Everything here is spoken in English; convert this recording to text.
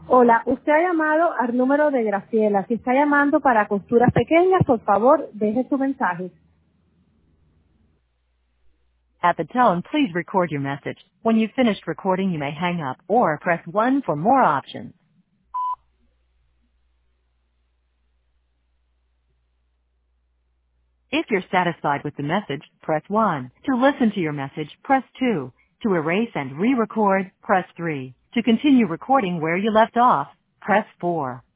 Hola, usted ha llamado al número de Graciela. Si está llamando para costuras pequeñas, por favor, deje su mensaje. At the tone, please record your message. When you've finished recording, you may hang up or press 1 for more options. If you're satisfied with the message, press 1. To listen to your message, press 2. To erase and re-record, press 3. To continue recording where you left off, press 4.